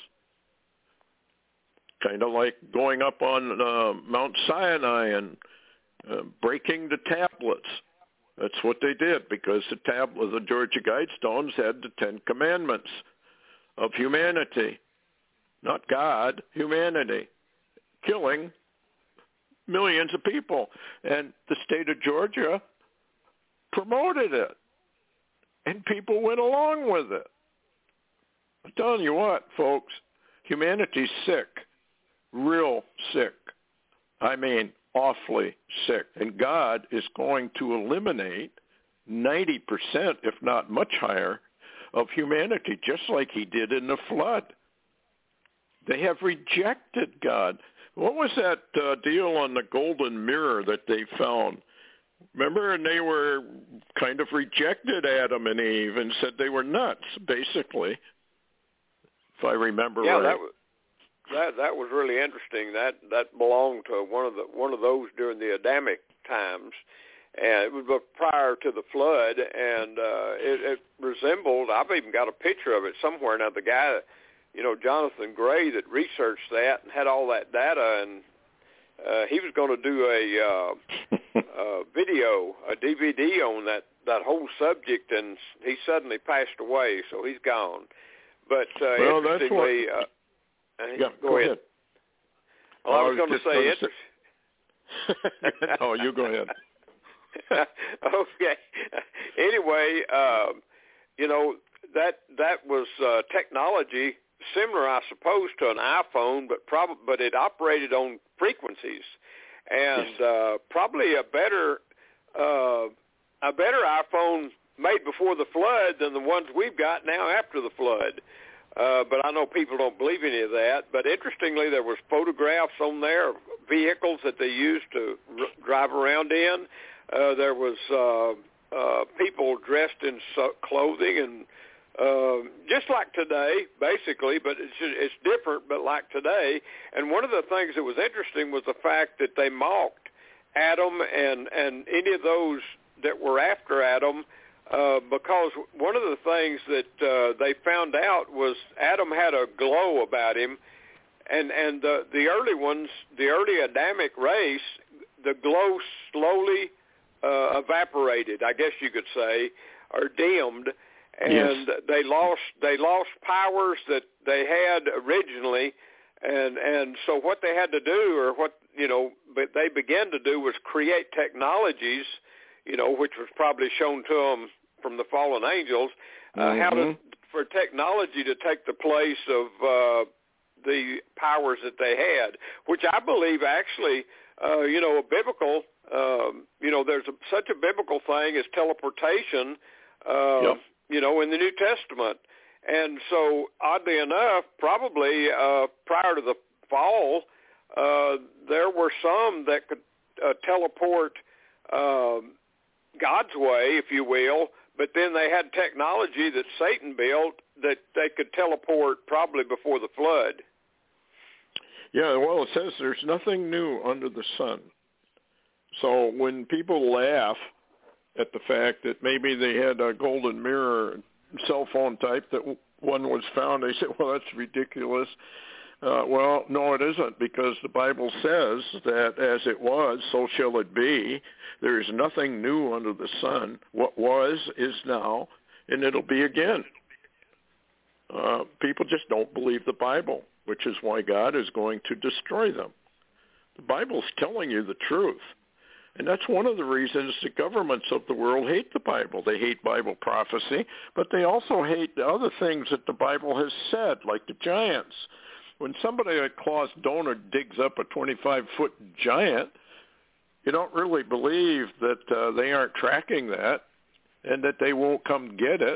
Kind of like going up on uh, Mount Sinai and uh, breaking the tablets. That's what they did because the tablet, the Georgia Guidestones had the Ten Commandments of humanity, not God, humanity, killing millions of people. And the state of Georgia promoted it, and people went along with it. I'm telling you what, folks, humanity's sick. Real sick. I mean, awfully sick. And God is going to eliminate ninety percent, if not much higher, of humanity, just like he did in the flood. They have rejected God. What was that uh, deal on the golden mirror that they found? Remember, and they were kind of rejected Adam and Eve and said they were nuts, basically, if I remember yeah, right. That was- That that was really interesting. That that belonged to one of the one of those during the Adamic times, and it was prior to the flood. And uh, it, it resembled. I've even got a picture of it somewhere. Now the guy, you know, Jonathan Gray, that researched that and had all that data, and uh, he was going to do a, uh, a video, a D V D on that that whole subject, and he suddenly passed away, so he's gone. But uh, well, interestingly, that's what, uh, yeah, go, go ahead. ahead. Well, I was, was going to say it. Say... no, you go ahead. Okay. Anyway, um, you know, that that was uh, technology similar, I suppose, to an iPhone, but prob- but it operated on frequencies, and yes. uh, probably a better uh, a better iPhone made before the flood than the ones we've got now after the flood. Uh, but I know people don't believe any of that. But interestingly, there was photographs on there of vehicles that they used to r- drive around in. Uh, there was uh, uh, people dressed in so- clothing and uh, just like today, basically, but it's, it's different, but like today. And one of the things that was interesting was the fact that they mocked Adam and, and any of those that were after Adam, uh, because one of the things that uh, they found out was Adam had a glow about him, and, and the, the early ones, the early Adamic race, the glow slowly uh, evaporated, I guess you could say, or dimmed, and yes. they lost they lost powers that they had originally, and and so what they had to do, or what you know, but they began to do was create technologies, you know, which was probably shown to them from the fallen angels, uh, mm-hmm. how to for technology to take the place of uh, the powers that they had, which I believe actually, uh, you know, a biblical, um, you know, there's a, such a biblical thing as teleportation. Uh, yep. You know, in the New Testament. And so, oddly enough, probably uh, prior to the fall, uh, there were some that could uh, teleport uh, God's way, if you will, but then they had technology that Satan built that they could teleport probably before the flood. Yeah, well, it says there's nothing new under the sun. So when people laugh at the fact that maybe they had a golden mirror cell phone type that one was found, they said, well, that's ridiculous. Uh, well, no, it isn't, because the Bible says that as it was, so shall it be. There is nothing new under the sun. What was is now, and it'll be again. Uh, people just don't believe the Bible, which is why God is going to destroy them. The Bible's telling you the truth. And that's one of the reasons the governments of the world hate the Bible. They hate Bible prophecy, but they also hate the other things that the Bible has said, like the giants. When somebody like Klaus Donner digs up a twenty-five-foot giant, you don't really believe that uh, they aren't tracking that and that they won't come get it.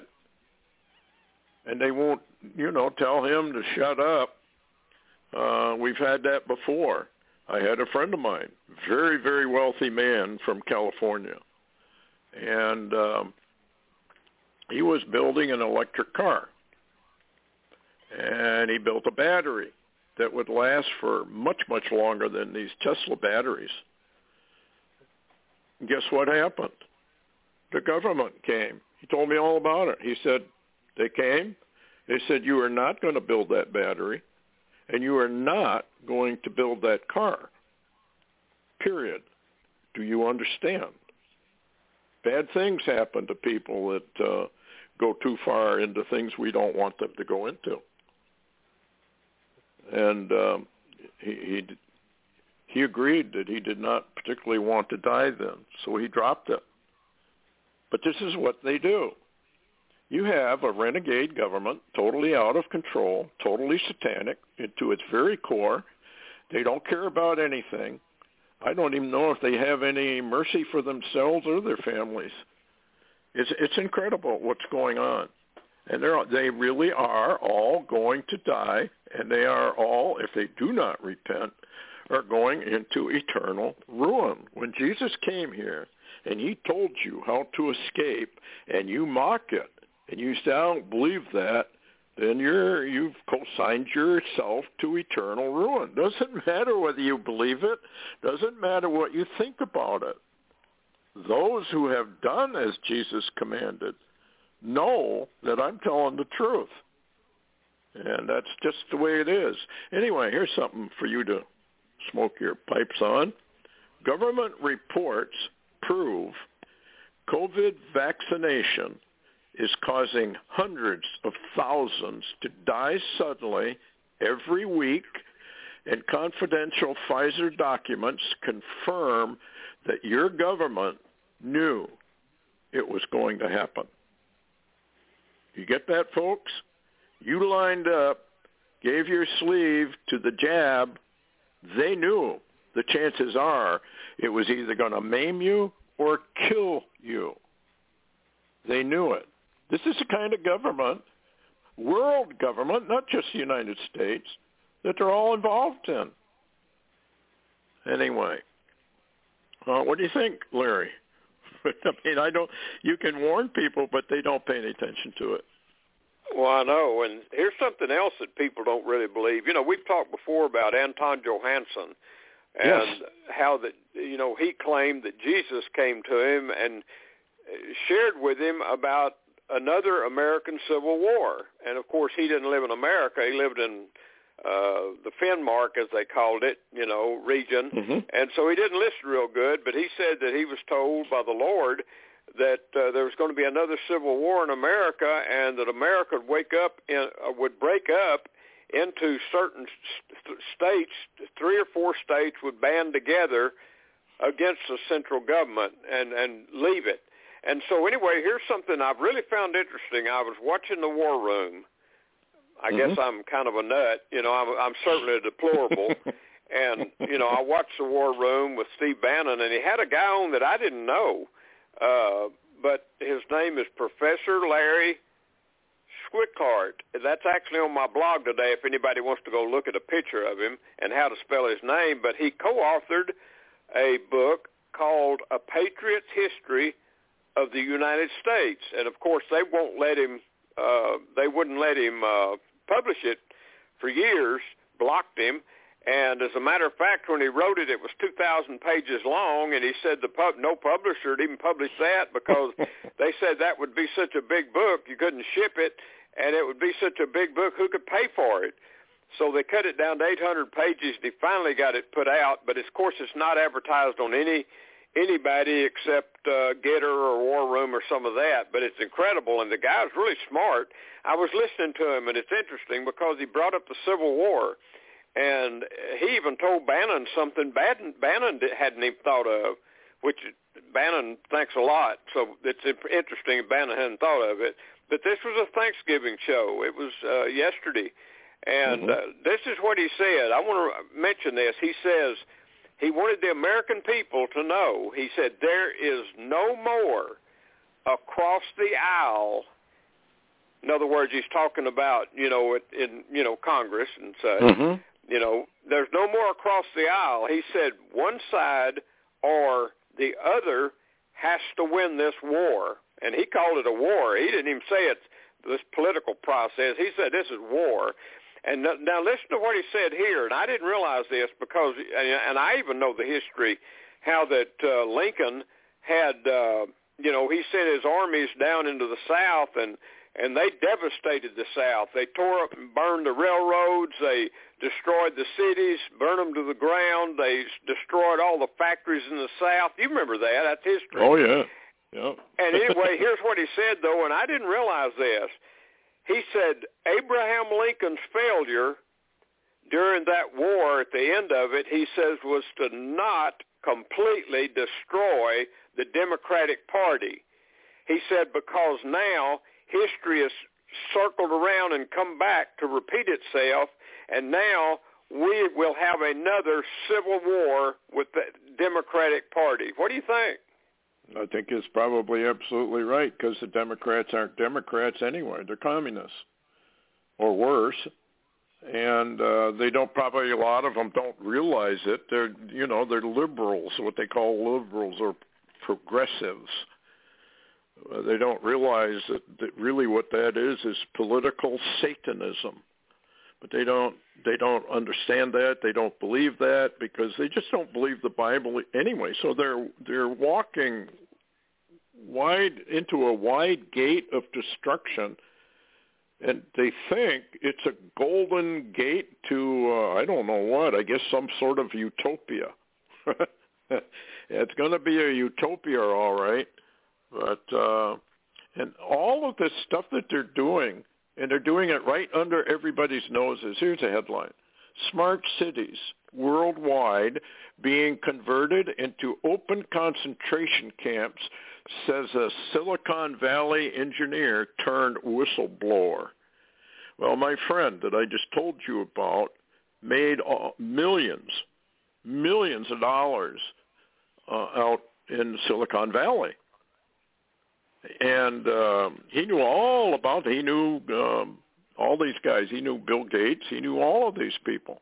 And they won't, you know, tell him to shut up. Uh, we've had that before. I had a friend of mine, very, very wealthy man from California, and um, he was building an electric car, and he built a battery that would last for much, much longer than these Tesla batteries. And guess what happened? The government came. He told me all about it. He said, they came. They said, you are not going to build that battery. And you are not going to build that car, period. Do you understand? Bad things happen to people that uh, go too far into things we don't want them to go into. And um, he, he he agreed that he did not particularly want to die then, so he dropped it. But this is what they do. You have a renegade government, totally out of control, totally satanic to its very core. They don't care about anything. I don't even know if they have any mercy for themselves or their families. It's it's incredible what's going on. And they're, they really are all going to die, and they are all, if they do not repent, are going into eternal ruin. When Jesus came here and he told you how to escape, and you mock it, and you say, I don't believe that, then you're, you've consigned yourself to eternal ruin. Doesn't matter whether you believe it. Doesn't matter what you think about it. Those who have done as Jesus commanded know that I'm telling the truth. And that's just the way it is. Anyway, here's something for you to smoke your pipes on. Government reports prove COVID vaccination is causing hundreds of thousands to die suddenly every week, and confidential Pfizer documents confirm that your government knew it was going to happen. You get that, folks? You lined up, gave your sleeve to the jab. They knew the chances are it was either going to maim you or kill you. They knew it. This is the kind of government, world government, not just the United States, that they're all involved in. Anyway, uh, what do you think, Larry? I mean, I don't. You can warn people, but they don't pay any attention to it. Well, I know, and here's something else that people don't really believe. You know, we've talked before about Anton Johansson and yes. how that, you know, he claimed that Jesus came to him and shared with him about another American Civil War. And, of course, he didn't live in America. He lived in uh, the Finnmark, as they called it, you know, region. Mm-hmm. And so he didn't listen real good, but he said that he was told by the Lord that uh, there was going to be another Civil War in America, and that America would wake up, in, uh, would break up into certain st- states. Three or four states would band together against the central government and, and leave it. And so anyway, here's something I've really found interesting. I was watching The War Room. I mm-hmm. guess I'm kind of a nut. You know, I'm, I'm certainly a deplorable. And, you know, I watched The War Room with Steve Bannon, and he had a guy on that I didn't know. Uh, but his name is Professor Larry Schweikart. That's actually on my blog today if anybody wants to go look at a picture of him and how to spell his name. But he co-authored a book called A Patriot's History of the United States. And, of course, they won't let him, uh, they wouldn't let him uh, publish it for years, blocked him. And as a matter of fact, when he wrote it, it was two thousand pages long, and he said the pub, no publisher would even publish that because they said that would be such a big book, you couldn't ship it, and it would be such a big book, who could pay for it? So they cut it down to eight hundred pages, and he finally got it put out, but of course it's not advertised on any anybody except uh, Getter or War Room or some of that, but it's incredible, and the guy's really smart. I was listening to him, and it's interesting because he brought up the Civil War. And he even told Bannon something Bannon, Bannon hadn't even thought of, which Bannon thanks a lot. So it's interesting Bannon hadn't thought of it. But this was a Thanksgiving show. It was uh, yesterday. And mm-hmm. uh, this is what he said. I want to mention this. He says he wanted the American people to know, he said, there is no more across the aisle. In other words, he's talking about, you know, in, you know, Congress and such. Mm-hmm. You know, there's no more across the aisle. He said one side or the other has to win this war. And he called it a war. He didn't even say it's this political process. He said this is war. And now listen to what he said here. And I didn't realize this because, and I even know the history, how that uh, Lincoln had, uh, you know, he sent his armies down into the South, and And they devastated the South. They tore up and burned the railroads. They destroyed the cities, burned them to the ground. They destroyed all the factories in the South. You remember that. That's history. Oh, yeah. Yeah. And anyway, here's what he said, though, and I didn't realize this. He said Abraham Lincoln's failure during that war at the end of it, he says, was to not completely destroy the Democratic Party. He said because now history has circled around and come back to repeat itself, and now we will have another civil war with the Democratic Party. What do you think? I think it's probably absolutely right because the Democrats aren't Democrats anyway. They're communists or worse, and uh, they don't probably, a lot of them don't realize it. They're, you know, they're liberals, what they call liberals or progressives. Uh, they don't realize that, that really what that is is political Satanism. But they don't they don't understand that. They don't believe that because they just don't believe the Bible anyway. So they're they're walking wide into a wide gate of destruction, and they think it's a golden gate to uh, I don't know what. I guess some sort of utopia. It's going to be a utopia, all right. But uh, and all of this stuff that they're doing, and they're doing it right under everybody's noses. Here's a headline. Smart cities worldwide being converted into open concentration camps, says a Silicon Valley engineer turned whistleblower. Well, my friend that I just told you about made millions, millions of dollars uh, out in Silicon Valley. And uh, he knew all about it. He knew um, all these guys. He knew Bill Gates. He knew all of these people.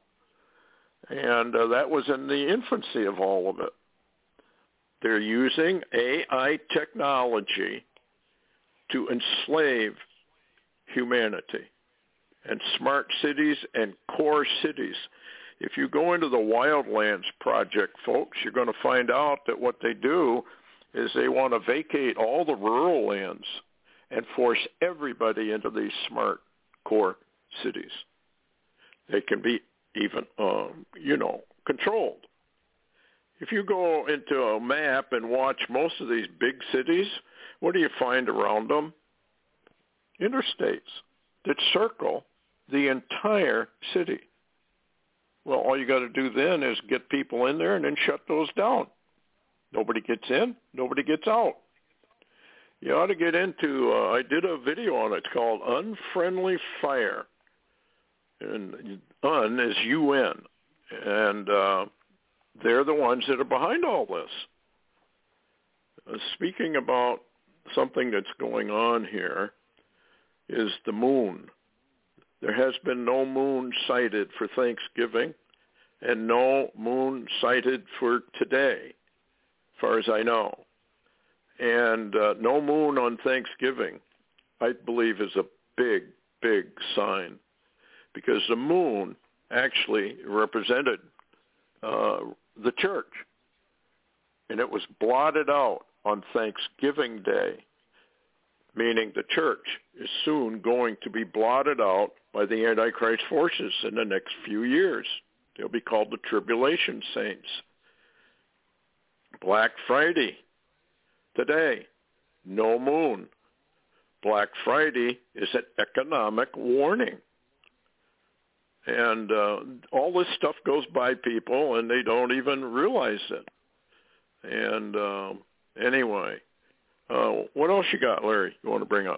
And uh, that was in the infancy of all of it. They're using A I technology to enslave humanity. And smart cities and core cities. If you go into the Wildlands Project, folks, you're going to find out that what they do is they want to vacate all the rural lands and force everybody into these smart core cities. They can be even, um, you know, controlled. If you go into a map and watch most of these big cities, what do you find around them? Interstates that circle the entire city. Well, all you got to do then is get people in there and then shut those down. Nobody gets in, nobody gets out. You ought to get into, uh, I did a video on it. It's called Unfriendly Fire. And Un is U N. And uh, they're the ones that are behind all this. Uh, speaking about something that's going on here is the moon. There has been no moon sighted for Thanksgiving and no moon sighted for today, as far as I know. And uh, no moon on Thanksgiving, I believe, is a big, big sign, because the moon actually represented uh, the church, and it was blotted out on Thanksgiving Day, meaning the church is soon going to be blotted out by the Antichrist forces in the next few years. They'll be called the Tribulation Saints. Black Friday, today, no moon. Black Friday is an economic warning. And uh, all this stuff goes by people, and they don't even realize it. And uh, anyway, uh, what else you got, Larry, you want to bring up?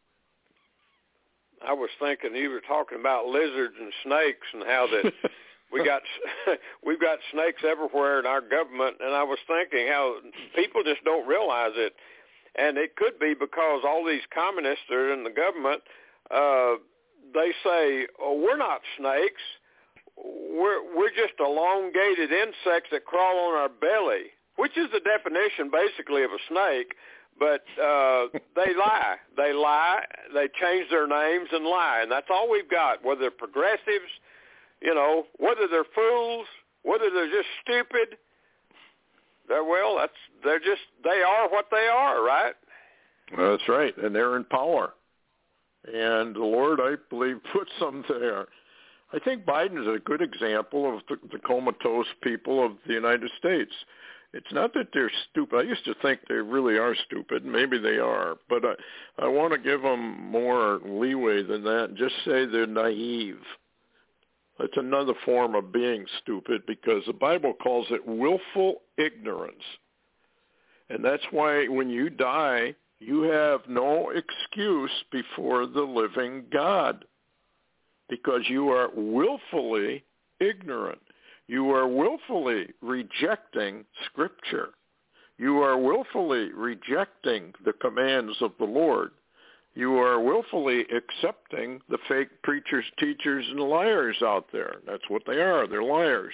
I was thinking you were talking about lizards and snakes and how that we got we've got snakes everywhere in our government, and I was thinking how people just don't realize it, and it could be because all these communists that are in the government, uh, they say, "Oh, we're not snakes. We're we're just elongated insects that crawl on our belly," which is the definition basically of a snake. But uh, they lie. They lie. They change their names and lie. And that's all we've got, whether they're progressives, you know, whether they're fools, whether they're just stupid. They're, well, that's they're just, they are what they are, right? That's right. And they're in power. And the Lord, I believe, puts them there. I think Biden is a good example of the, the comatose people of the United States. It's not that they're stupid. I used to think they really are stupid. Maybe they are. But I, I want to give them more leeway than that and just say they're naive. That's another form of being stupid, because the Bible calls it willful ignorance. And that's why when you die, you have no excuse before the living God, because you are willfully ignorant. You are willfully rejecting Scripture. You are willfully rejecting the commands of the Lord. You are willfully accepting the fake preachers, teachers, and liars out there. That's what they are. They're liars.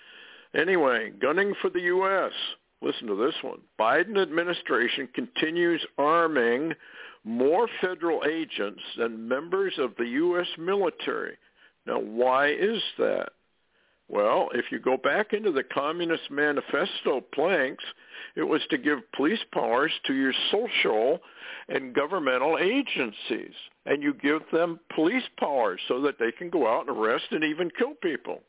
Anyway, gunning for the U S Listen to this one. Biden administration continues arming more federal agents than members of the U S military. Now, why is that? Well, if you go back into the Communist Manifesto planks, it was to give police powers to your social and governmental agencies, and you give them police powers so that they can go out and arrest and even kill people.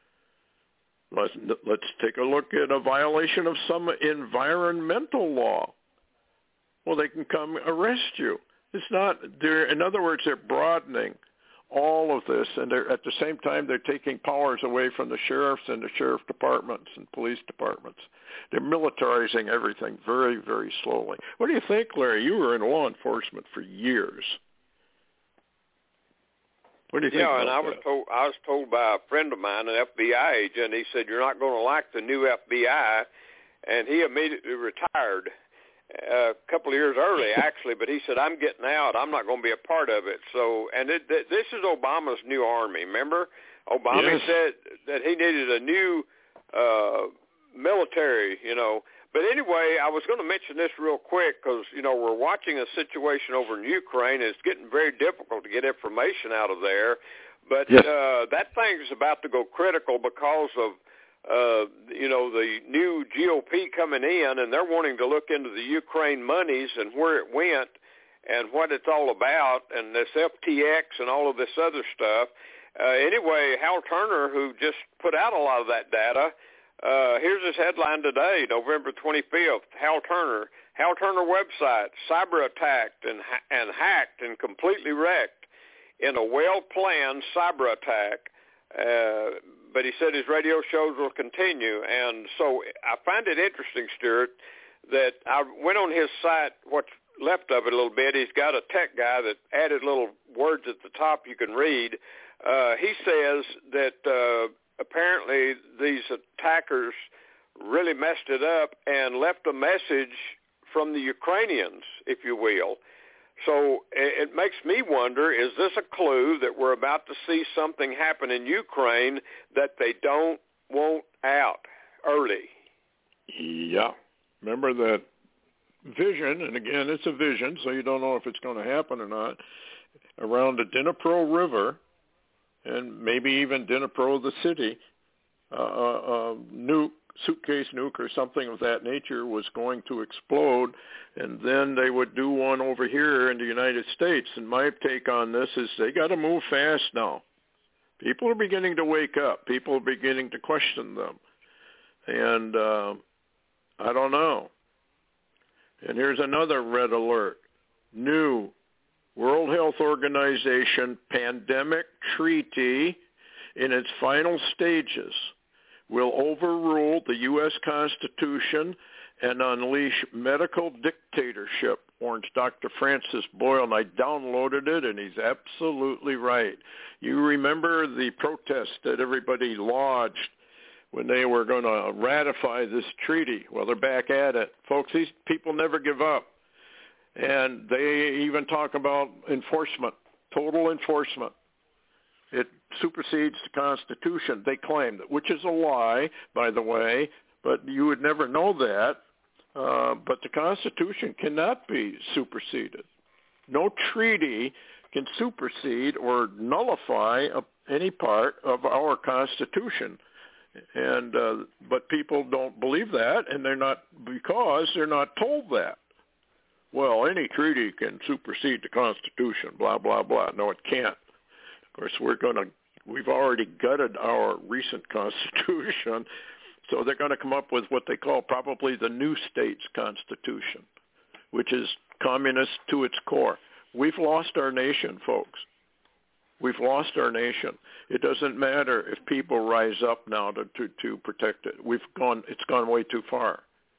Let's, let's take a look at a violation of some environmental law. well, they can come arrest you. It's not, they're, in other words, they're broadening all of this, and they're, at the same time, they're taking powers away from the sheriffs and the sheriff departments and police departments. They're militarizing everything very, very slowly. What do you think, Larry? You were in law enforcement for years. What do you think? Yeah, about and I was that? told I was told by a friend of mine, an F B I agent. He said, "You're not going to like the new F B I," and he immediately retired. Uh, a couple of years early, actually, but he said, "I'm getting out. I'm not going to be a part of it." So, and it, th- this is Obama's new army. Remember, Obama Yes. said that he needed a new uh, military, you know. But anyway, I was going to mention this real quick because, you know, we're watching a situation over in Ukraine. It's getting very difficult to get information out of there. But Yes. uh, that thing's about to go critical because of Uh, you know, the new G O P coming in, and they're wanting to look into the Ukraine monies and where it went and what it's all about, and this F T X and all of this other stuff. Uh, anyway, Hal Turner, who just put out a lot of that data, uh, here's his headline today, November twenty-fifth, Hal Turner. Hal Turner website, cyber attacked and, and hacked and completely wrecked in a well-planned cyber attack. Uh, but he said his radio shows will continue. And so I find it interesting, Stuart, that I went on his site, what's left of it a little bit. He's got a tech guy that added little words at the top you can read. Uh, he says that uh, apparently these attackers really messed it up and left a message from the Ukrainians, if you will. So it makes me wonder, is this a clue that we're about to see something happen in Ukraine that they don't want out early? Yeah. Remember that vision, and again, it's a vision, so you don't know if it's going to happen or not, around the Dnipro River and maybe even Dnipro, the city, uh, uh, nuke, suitcase nuke or something of that nature was going to explode, and then they would do one over here in the United States. And my take on this is they got to move fast now. People are beginning to wake up. People are beginning to question them. And uh, I don't know. And here's another red alert. New World Health Organization pandemic treaty in its final stages will overrule the U S Constitution and unleash medical dictatorship, warns Doctor Francis Boyle, and I downloaded it, and he's absolutely right. You remember the protest that everybody lodged when they were going to ratify this treaty? Well, they're back at it. Folks, these people never give up. And they even talk about enforcement, total enforcement. It supersedes the Constitution, they claim, which is a lie, by the way, but you would never know that. Uh, but the Constitution cannot be superseded. No treaty can supersede or nullify a, any part of our Constitution. And uh, but people don't believe that, and they're not, because they're not told that. Well, any treaty can supersede the Constitution, blah, blah, blah. No, it can't. Of course, we're going to, we've already gutted our recent Constitution, so they're going to come up with what they call probably the new state's Constitution, which is communist to its core. We've lost our nation, folks. We've lost our nation. It doesn't matter if people rise up now to, to, to protect it. We've gone, it's gone way too far.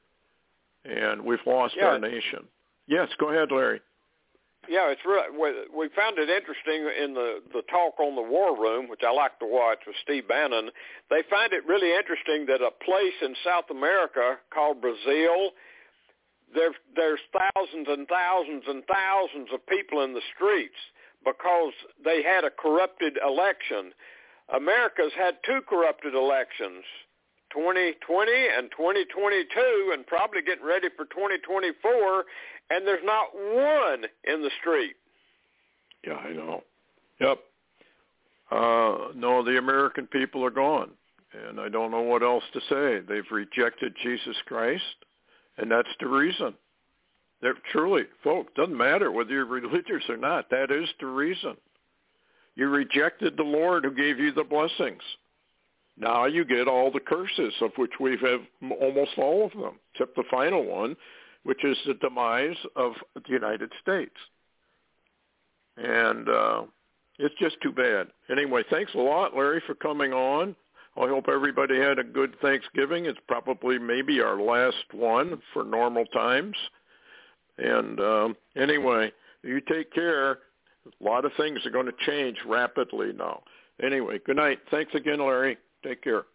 And we've lost yeah. our nation. Yes, go ahead, Larry. Yeah, it's really, we found it interesting in the, the talk on the War Room, which I like to watch with Steve Bannon. They find it really interesting that a place in South America called Brazil, there, there's thousands and thousands and thousands of people in the streets because they had a corrupted election. America's had two corrupted elections, twenty twenty and twenty twenty-two, and probably getting ready for twenty twenty-four, and there's not one in the street. Yeah, I know. Yep. Uh, no, the American people are gone, and I don't know what else to say. They've rejected Jesus Christ, and that's the reason. They're truly, folks, doesn't matter whether you're religious or not. That is the reason. You rejected the Lord who gave you the blessings. Now you get all the curses, of which we have almost all of them, except the final one. which is the demise of the United States. And uh, it's just too bad. Anyway, thanks a lot, Larry, for coming on. I hope everybody had a good Thanksgiving. It's probably maybe our last one for normal times. And um, anyway, you take care. A lot of things are going to change rapidly now. Anyway, good night. Thanks again, Larry. Take care.